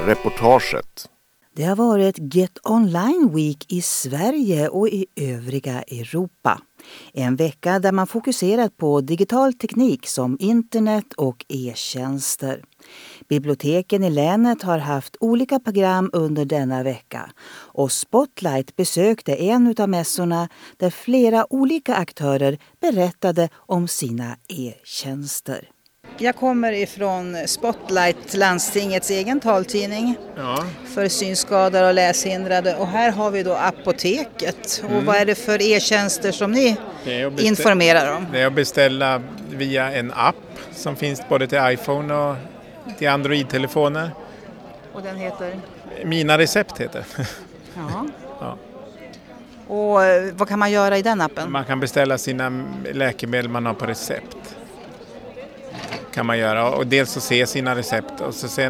reportaget. Det har varit Get Online Week i Sverige och i övriga Europa. En vecka där man fokuserat på digital teknik som internet och e-tjänster. Biblioteken i länet har haft olika program under denna vecka. Och Spotlight besökte en av mässorna där flera olika aktörer berättade om sina e-tjänster. Jag kommer ifrån Spotlight, landstingets egen taltidning för synskadade och läshindrade. Och här har vi då apoteket. Och vad är det för e-tjänster som ni informerar om? Det är att beställa via en app som finns både till iPhone och till Android-telefoner. Och den heter? Mina recept heter. Ja. Och vad kan man göra i den appen? Man kan beställa sina läkemedel man har på recept. Kan man göra, och dels att se sina recept och så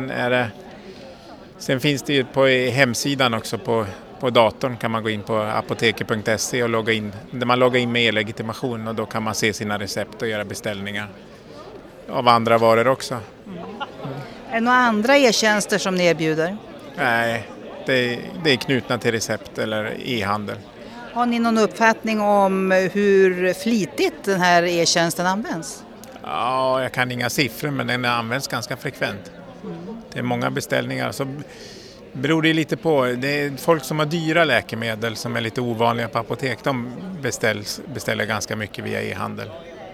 sen finns det ju på hemsidan också på datorn kan man gå in på apoteket.se och logga in, där man loggar in med e-legitimation och då kan man se sina recept och göra beställningar av andra varor också. Är det några andra e-tjänster som ni erbjuder? Nej, det är knutna till recept eller e-handel. Har ni någon uppfattning om hur flitigt den här e-tjänsten används? Ja, jag kan inga siffror men den används ganska frekvent. Det är många beställningar. Så beror det lite på. Det är folk som har dyra läkemedel som är lite ovanliga på apotek. De beställer ganska mycket via e-handel.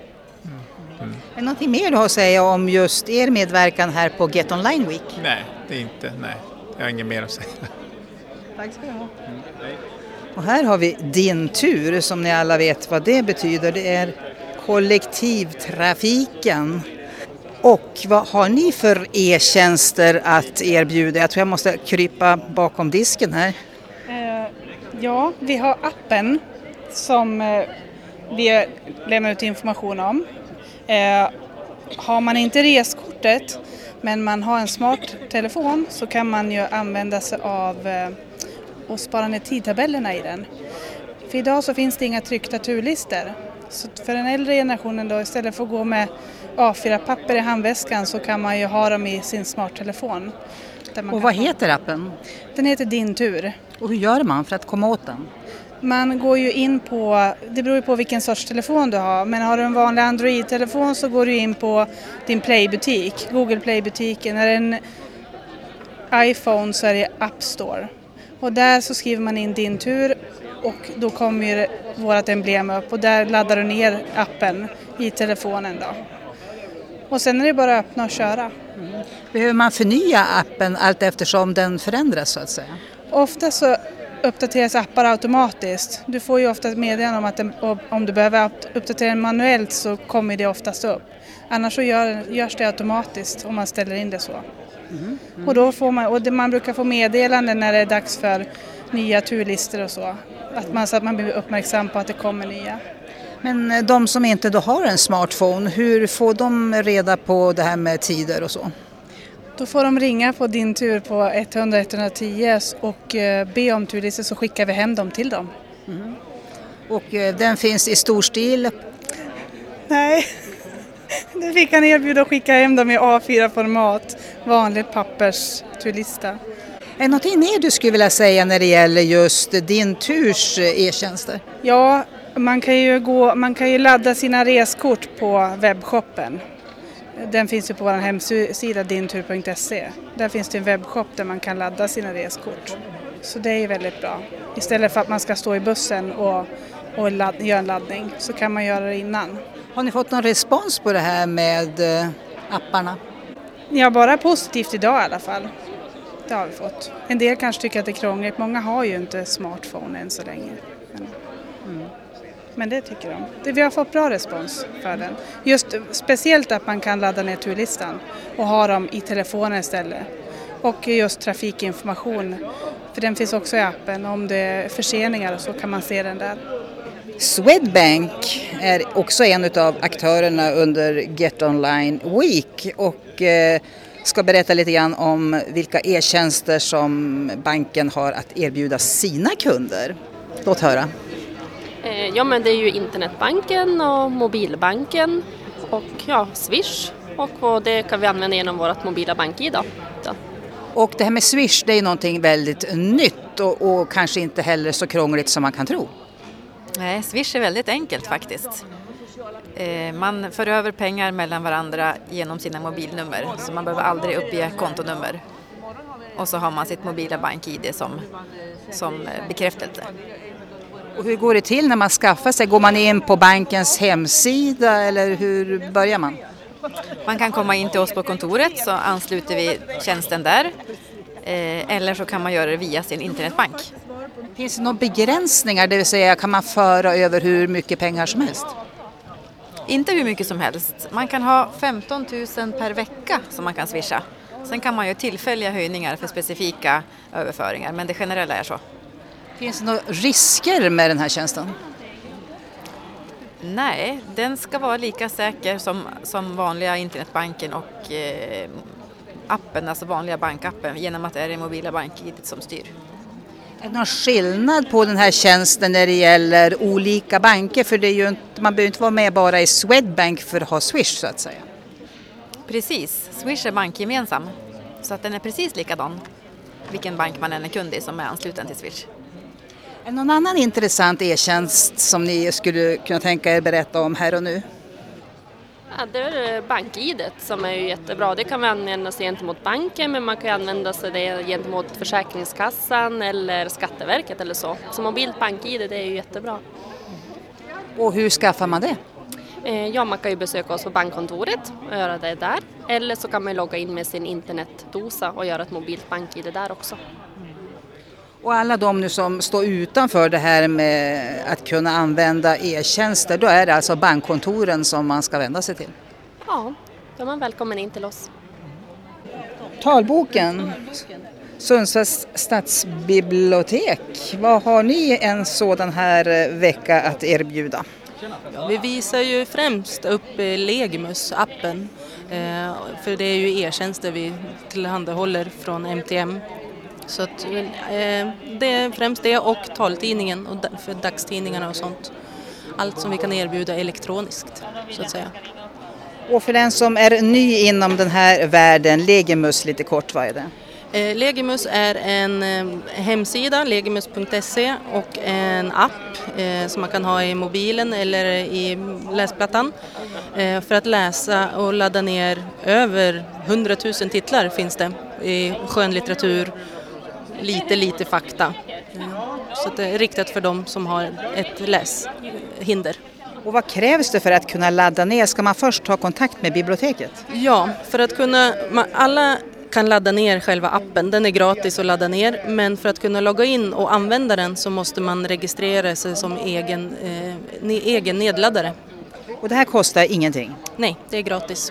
Är det någonting mer du har att säga om just er medverkan här på Get Online Week? Nej, det är inte. Nej, jag har inget mer att säga. Tack ska du ha. Och här har vi Din tur som ni alla vet vad det betyder. Det är kollektivtrafiken. Och vad har ni för e-tjänster att erbjuda? Jag tror jag måste krypa bakom disken här. Ja, vi har appen som vi lämnar ut information om. Har man inte reskortet men man har en smart telefon så kan man ju använda sig av och spara ner tidtabellerna i den. För idag så finns det inga tryckta turlistor. Så för den äldre generationen då, istället för att gå med A4-papper i handväskan så kan man ju ha dem i sin smarttelefon. Och vad heter appen? Den heter Din tur. Och hur gör man för att komma åt den? Man går ju in på, det beror ju på vilken sorts telefon du har, men har du en vanlig Android-telefon så går du in på din Play-butik, Google Play-butiken. Är det en iPhone så är det App Store. Och där så skriver man in Din tur och då kommer vårt emblem upp och där laddar du ner appen i telefonen då. Och sen är det bara att öppna och köra. Behöver man förnya appen allt eftersom den förändras så att säga? Ofta så uppdateras appar automatiskt. Du får ju ofta ett meddelande om att om du behöver uppdatera den manuellt så kommer det oftast upp. Annars så görs det automatiskt om man ställer in det så. Och då får man brukar få meddelanden när det är dags för nya turlistor och så. Så att man blir uppmärksam på att det kommer nya. Men de som inte då har en smartphone, hur får de reda på det här med tider och så? Då får de ringa på Din tur på 100-110 och be om turlistor så skickar vi hem dem till dem. Och den finns i stor stil? Nej, det fick han erbjuda att skicka hem dem i A4-format, vanligt pappersturlista. Är det någonting mer du skulle vilja säga när det gäller just Din turs e-tjänster? Ja, man kan ju ladda sina reskort på webbshoppen. Den finns ju på vår hemsida dintur.se. Där finns det en webbshop där man kan ladda sina reskort. Så det är väldigt bra. Istället för att man ska stå i bussen och göra en laddning så kan man göra det innan. Har ni fått någon respons på det här med apparna? Ja, bara positivt idag i alla fall. Det har vi fått. En del kanske tycker att det är krångligt. Många har ju inte smartphone än så länge. Men det tycker de. Vi har fått bra respons för den. Just speciellt att man kan ladda ner turlistan och ha dem i telefonen istället. Och just trafikinformation. För den finns också i appen. Om det är förseningar så kan man se den där. Swedbank är också en av aktörerna under Get Online Week och ska berätta lite grann om vilka e-tjänster som banken har att erbjuda sina kunder. Låt höra. Ja, men det är ju internetbanken och mobilbanken och Swish och det kan vi använda genom vårt mobila bank-id. Och det här med Swish, det är någonting väldigt nytt och kanske inte heller så krångligt som man kan tro. Nej, Swish är väldigt enkelt faktiskt. Man för över pengar mellan varandra genom sina mobilnummer, så man behöver aldrig uppge kontonummer. Och så har man sitt mobila bank-ID som bekräftelse. Och hur går det till när man skaffar sig? Går man in på bankens hemsida eller hur börjar man? Man kan komma in till oss på kontoret, så ansluter vi tjänsten där. Eller så kan man göra det via sin internetbank. Finns det några begränsningar, det vill säga kan man föra över hur mycket pengar som helst? Inte hur mycket som helst. Man kan ha 15 000 per vecka som man kan swisha. Sen kan man ju tillfälliga höjningar för specifika överföringar, men det generella är så. Finns det några risker med den här tjänsten? Nej, den ska vara lika säker som vanliga internetbanken och appen, alltså vanliga bankappen, genom att det är det mobila bank-ID som styr. Är det någon skillnad på den här tjänsten när det gäller olika banker? För det är ju inte, man behöver inte vara med bara i Swedbank för att ha Swish så att säga. Precis, Swish är bankgemensam, så att den är precis likadan vilken bank man än är kund i som är ansluten till Swish. Är det någon annan intressant e-tjänst som ni skulle kunna tänka er berätta om här och nu? Ja, det är bank-ID som är ju jättebra. Det kan man använda sig gentemot banken, men man kan använda sig det gentemot Försäkringskassan eller Skatteverket eller så. Så mobilt bank-ID, det är ju jättebra. Och hur skaffar man det? Ja, man kan ju besöka oss på bankkontoret och göra det där. Eller så kan man logga in med sin internetdosa och göra ett mobilt bank-ID där också. Och alla de nu som står utanför det här med att kunna använda e-tjänster, då är det alltså bankkontoren som man ska vända sig till? Ja, då är man välkommen in till oss. Talboken, Sundsvalls stadsbibliotek. Vad har ni en sådan här vecka att erbjuda? Ja, vi visar ju främst upp Legimus-appen, för det är ju e-tjänster vi tillhandahåller från MTM. Så att, det är främst det och taltidningen och för dagstidningarna och sånt. Allt som vi kan erbjuda elektroniskt så att säga. Och för den som är ny inom den här världen, Legimus lite kort, vad är det? Legimus är en hemsida, legimus.se, och en app som man kan ha i mobilen eller i läsplattan för att läsa och ladda ner över 100 000 titlar finns det i skönlitteratur, lite fakta. Så det är riktat för dem som har ett läshinder. Och vad krävs det för att kunna ladda ner? Ska man först ta kontakt med biblioteket? Ja, för att kunna, alla kan ladda ner själva appen. Den är gratis att ladda ner, men för att kunna logga in och använda den så måste man registrera sig som egen nedladdare. Och det här kostar ingenting? Nej, det är gratis.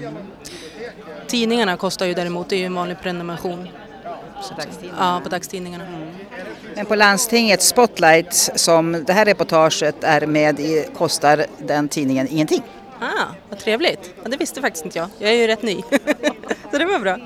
Tidningarna kostar ju däremot, det är ju en vanlig prenumeration. Ja, på dagstidningarna. Men på landstinget Spotlight, som det här reportaget är med i, kostar den tidningen ingenting? Vad trevligt. Ja, det visste faktiskt inte jag. Jag är ju rätt ny. Så det var bra.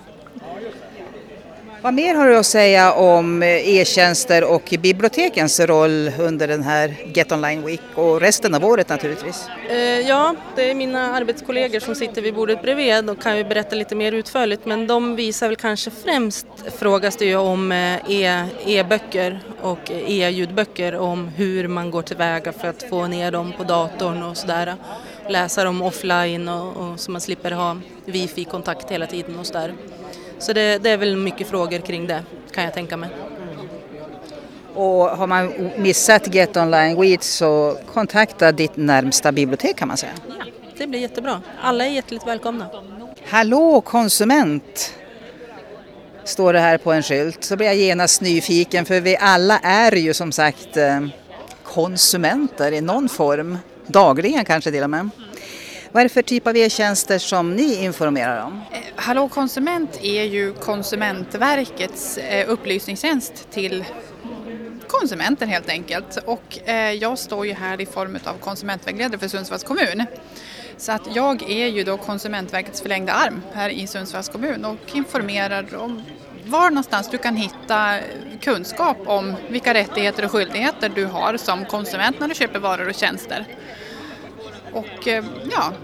Vad mer har du att säga om e-tjänster och bibliotekens roll under den här Get Online Week och resten av året naturligtvis? Ja, det är mina arbetskollegor som sitter vid bordet bredvid och kan ju berätta lite mer utförligt, men de visar väl kanske främst, frågas det ju om e-böcker och e-ljudböcker, om hur man går tillväga för att få ner dem på datorn och sådär. Läsa dem offline och så man slipper ha wifi-kontakt hela tiden och sådär. Så det är väl mycket frågor kring det, kan jag tänka mig. Och har man missat Get Online Week så kontakta ditt närmsta bibliotek, kan man säga. Ja, det blir jättebra. Alla är hjärtligt välkomna. Hallå konsument, står det här på en skylt. Så blir jag genast nyfiken, för vi alla är ju som sagt konsumenter i någon form. Dagligen kanske till och med. Vad är det för typ av e-tjänster som ni informerar om? Hallå konsument är ju Konsumentverkets upplysningstjänst till konsumenter helt enkelt. Och jag står ju här i form av konsumentvägledare för Sundsvalls kommun. Så att jag är ju då Konsumentverkets förlängda arm här i Sundsvalls kommun och informerar om var någonstans du kan hitta kunskap om vilka rättigheter och skyldigheter du har som konsument när du köper varor och tjänster. Och ja,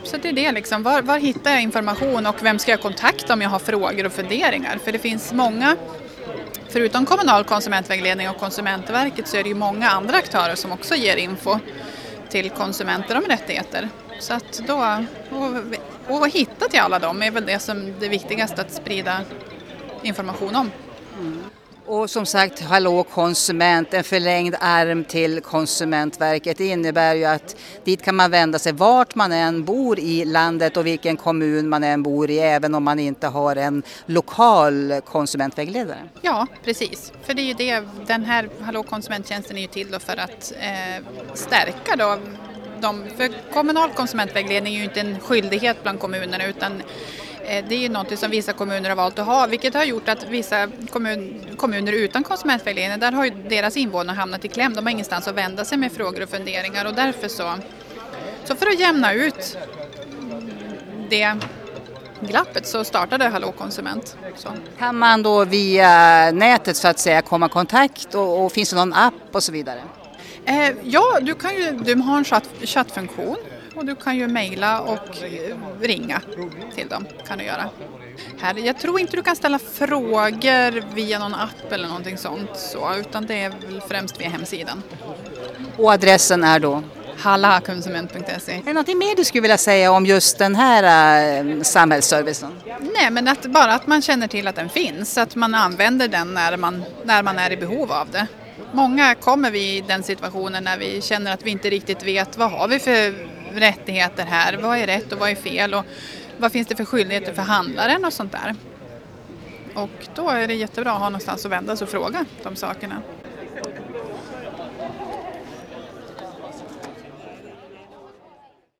så det är det liksom. Var hittar jag information och vem ska jag kontakta om jag har frågor och funderingar? För det finns många, förutom kommunal konsumentvägledning och Konsumentverket, så är det ju många andra aktörer som också ger info till konsumenter om rättigheter. Så att då, och hitta till alla dem är väl det som det viktigaste att sprida information om. Och som sagt, Hallå konsument, en förlängd arm till Konsumentverket. Det innebär ju att dit kan man vända sig vart man än bor i landet och vilken kommun man än bor i, även om man inte har en lokal konsumentvägledare. Ja, precis. För det är ju det, den här Hallå konsumenttjänsten är ju till då för att stärka då för kommunal konsumentvägledning är ju inte en skyldighet bland kommunerna, utan det är ju något som vissa kommuner har valt att ha, vilket har gjort att vissa kommuner utan konsumentvägledning, där har ju deras invånare hamnat i kläm. De har ingenstans att vända sig med frågor och funderingar, och därför så för att jämna ut det glappet så startade Hallå konsument. Så. Kan man då via nätet så att säga komma i kontakt och finns det någon app och så vidare? Ja, du har en chattfunktion. Och du kan ju mejla och ringa till dem, kan du göra. Jag tror inte du kan ställa frågor via någon app eller någonting sånt, utan det är väl främst via hemsidan. Och adressen är då? hallakonsument.se. Är det något mer du skulle vilja säga om just den här samhällsservicen? Nej, men bara att man känner till att den finns, att man använder den när man är i behov av det. Många kommer vi i den situationen när vi känner att vi inte riktigt vet vad har vi för rättigheter här, vad är rätt och vad är fel och vad finns det för skyldigheter för handlaren och sånt där. Och då är det jättebra att ha någonstans att vända sig och fråga de sakerna.